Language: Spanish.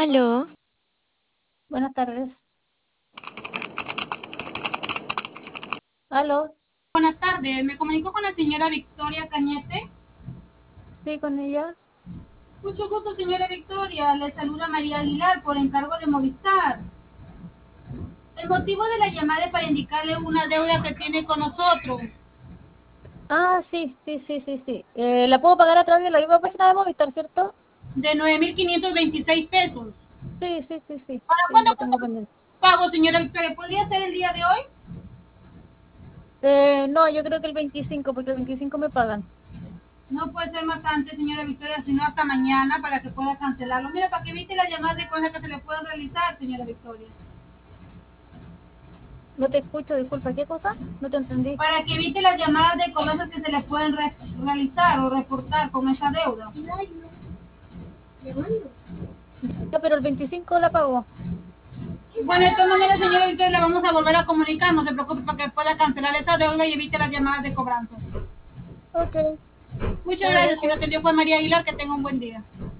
Aló, Buenas tardes. ¿Aló? Buenas tardes, me comunico con la señora Victoria Cañete. Sí, con ella. Mucho gusto, señora Victoria. Le saluda María Aguilar por encargo de Movistar. El motivo de la llamada es para indicarle una deuda que tiene con nosotros Ah, sí, sí, sí, sí, sí. ¿La puedo pagar a través de la misma página de Movistar, cierto? de 9.526 pesos. Sí, sí, sí, sí. ¿Para Sí, cuándo lo cuesta tengo pendiente. pago, señora Victoria? ¿Podría ser el día de hoy? No, yo creo que el 25, porque el 25 me pagan. No puede ser más antes, señora Victoria, sino hasta mañana para que pueda cancelarlo. Mira, para que evite las llamadas de cosas que se le puedan realizar, señora Victoria. No te escucho, disculpa, ¿qué cosa? No te entendí. Para que evite las llamadas de cobranzas que se le pueden realizar o reportar con esa deuda. Ya, pero el 25 la pago. Bueno, de todas maneras, señora Victoria, la vamos a volver a comunicar. No se preocupe para que pueda cancelar esa deuda y evite las llamadas de cobranza. Ok, te Muchas gracias. Quien agradezco. atendió fue María Aguilar. Que tenga un buen día.